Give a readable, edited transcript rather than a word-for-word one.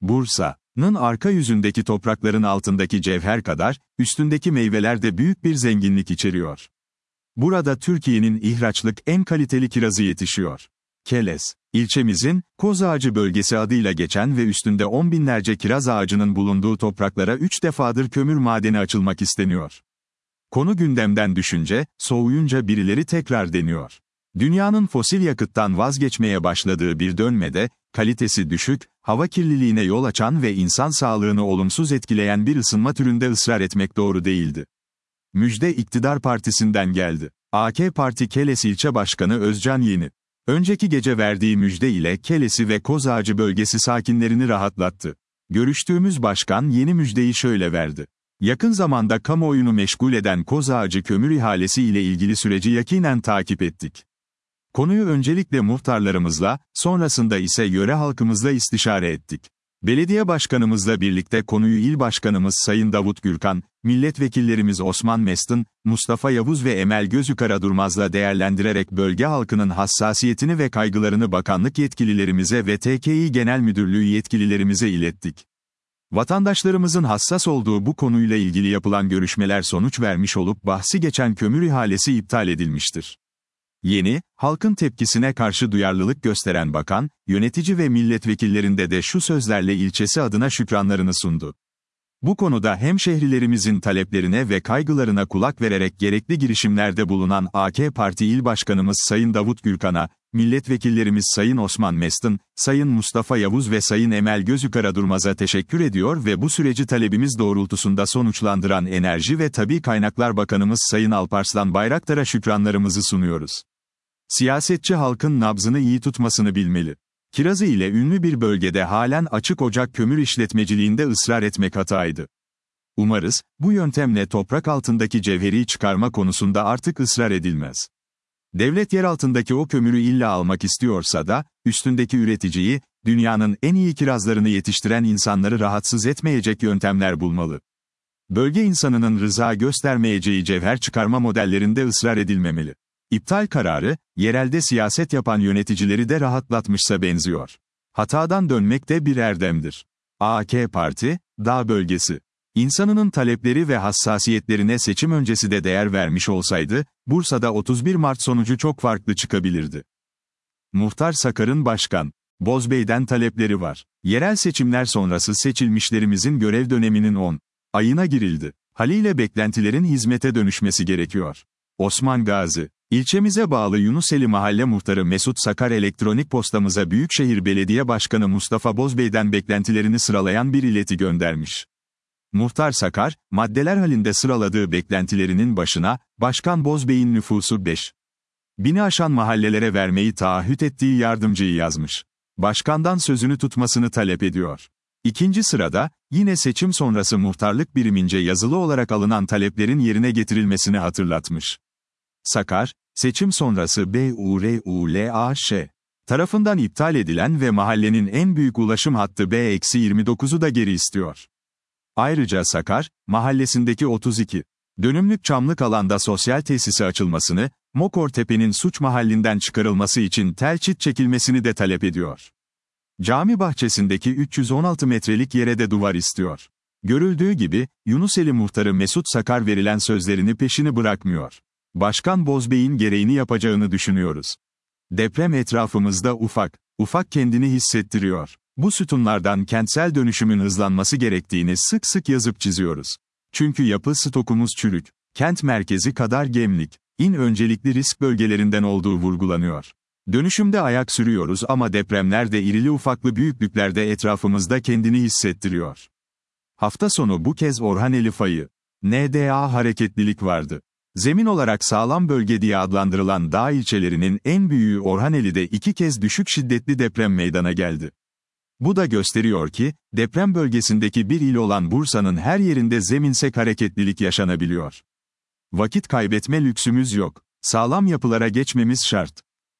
Bursa'nın arka yüzündeki toprakların altındaki cevher kadar, üstündeki meyveler de büyük bir zenginlik içeriyor. Burada Türkiye'nin ihraçlık en kaliteli kirazı yetişiyor. Keles, ilçemizin, Kozağacı bölgesi adıyla geçen ve üstünde 10 binlerce kiraz ağacının bulunduğu topraklara 3 defadır kömür madeni açılmak isteniyor. Konu gündemden düşünce, soğuyunca birileri tekrar deniyor. Dünyanın fosil yakıttan vazgeçmeye başladığı bir dönmede, kalitesi düşük, hava kirliliğine yol açan ve insan sağlığını olumsuz etkileyen bir ısınma türünde ısrar etmek doğru değildi. Müjde iktidar partisinden geldi. AK Parti Keles İlçe Başkanı Özcan Yeni. Önceki gece verdiği müjde ile Keles'i ve Kozağacı bölgesi sakinlerini rahatlattı. Görüştüğümüz başkan yeni müjdeyi şöyle verdi. Yakın zamanda kamuoyunu meşgul eden Kozağacı kömür ihalesi ile ilgili süreci yakinen takip ettik. Konuyu öncelikle muhtarlarımızla, sonrasında ise yöre halkımızla istişare ettik. Belediye başkanımızla birlikte konuyu il başkanımız Sayın Davut Gürkan, milletvekillerimiz Osman Mestin, Mustafa Yavuz ve Emel Gözükaradurmaz'la değerlendirerek bölge halkının hassasiyetini ve kaygılarını bakanlık yetkililerimize ve TKİ Genel Müdürlüğü yetkililerimize ilettik. Vatandaşlarımızın hassas olduğu bu konuyla ilgili yapılan görüşmeler sonuç vermiş olup bahsi geçen kömür ihalesi iptal edilmiştir. Yeni, halkın tepkisine karşı duyarlılık gösteren bakan, yönetici ve milletvekillerinde de şu sözlerle ilçesi adına şükranlarını sundu. Bu konuda hemşehrilerimizin taleplerine ve kaygılarına kulak vererek gerekli girişimlerde bulunan AK Parti İl Başkanımız Sayın Davut Gürkan'a, milletvekillerimiz Sayın Osman Mestin, Sayın Mustafa Yavuz ve Sayın Emel Gözükaradurmaz'a teşekkür ediyor ve bu süreci talebimiz doğrultusunda sonuçlandıran Enerji ve Tabii Kaynaklar Bakanımız Sayın Alparslan Bayraktar'a şükranlarımızı sunuyoruz. Siyasetçi halkın nabzını iyi tutmasını bilmeli. Kirazı ile ünlü bir bölgede halen açık ocak kömür işletmeciliğinde ısrar etmek hataydı. Umarız, bu yöntemle toprak altındaki cevheri çıkarma konusunda artık ısrar edilmez. Devlet yer altındaki o kömürü illa almak istiyorsa da, üstündeki üreticiyi, dünyanın en iyi kirazlarını yetiştiren insanları rahatsız etmeyecek yöntemler bulmalı. Bölge insanının rıza göstermeyeceği cevher çıkarma modellerinde ısrar edilmemeli. İptal kararı, yerelde siyaset yapan yöneticileri de rahatlatmışsa benziyor. Hatadan dönmek de bir erdemdir. AK Parti, Dağ Bölgesi. İnsanının talepleri ve hassasiyetlerine seçim öncesi de değer vermiş olsaydı, Bursa'da 31 Mart sonucu çok farklı çıkabilirdi. Muhtar Sakar'ın Başkan Bozbey'den talepleri var. Yerel seçimler sonrası seçilmişlerimizin görev döneminin 10 ayına girildi. Haliyle beklentilerin hizmete dönüşmesi gerekiyor. Osman Gazi. İlçemize bağlı Yunuseli Mahalle Muhtarı Mesut Sakar elektronik postamıza Büyükşehir Belediye Başkanı Mustafa Bozbey'den beklentilerini sıralayan bir ileti göndermiş. Muhtar Sakar, maddeler halinde sıraladığı beklentilerinin başına, Başkan Bozbey'in nüfusu 5.000'i aşan mahallelere vermeyi taahhüt ettiği yardımcıyı yazmış. Başkandan sözünü tutmasını talep ediyor. İkinci sırada, yine seçim sonrası muhtarlık birimince yazılı olarak alınan taleplerin yerine getirilmesini hatırlatmış. Sakar, seçim sonrası BURULAŞ tarafından iptal edilen ve mahallenin en büyük ulaşım hattı B-29'u da geri istiyor. Ayrıca Sakar, mahallesindeki 32 dönümlük çamlık alanda sosyal tesisi açılmasını, Mokortepe'nin suç mahallinden çıkarılması için tel çit çekilmesini de talep ediyor. Cami bahçesindeki 316 metrelik yere de duvar istiyor. Görüldüğü gibi, Yunuseli muhtarı Mesut Sakar verilen sözlerini peşini bırakmıyor. Başkan Bozbey'in gereğini yapacağını düşünüyoruz. Deprem etrafımızda ufak kendini hissettiriyor. Bu sütunlardan kentsel dönüşümün hızlanması gerektiğini sık sık yazıp çiziyoruz. Çünkü yapı stokumuz çürük. Kent merkezi kadar Gemlik, İN öncelikli risk bölgelerinden olduğu vurgulanıyor. Dönüşümde ayak sürüyoruz ama depremler de irili ufaklı büyüklüklerde etrafımızda kendini hissettiriyor. Hafta sonu bu kez Orhaneli fayı, NDA hareketlilik vardı. Zemin olarak sağlam bölge diye adlandırılan dağ ilçelerinin en büyüğü Orhaneli'de 2 kez düşük şiddetli deprem meydana geldi. Bu da gösteriyor ki, deprem bölgesindeki bir il olan Bursa'nın her yerinde zeminsel hareketlilik yaşanabiliyor. Vakit kaybetme lüksümüz yok. Sağlam yapılara geçmemiz şart.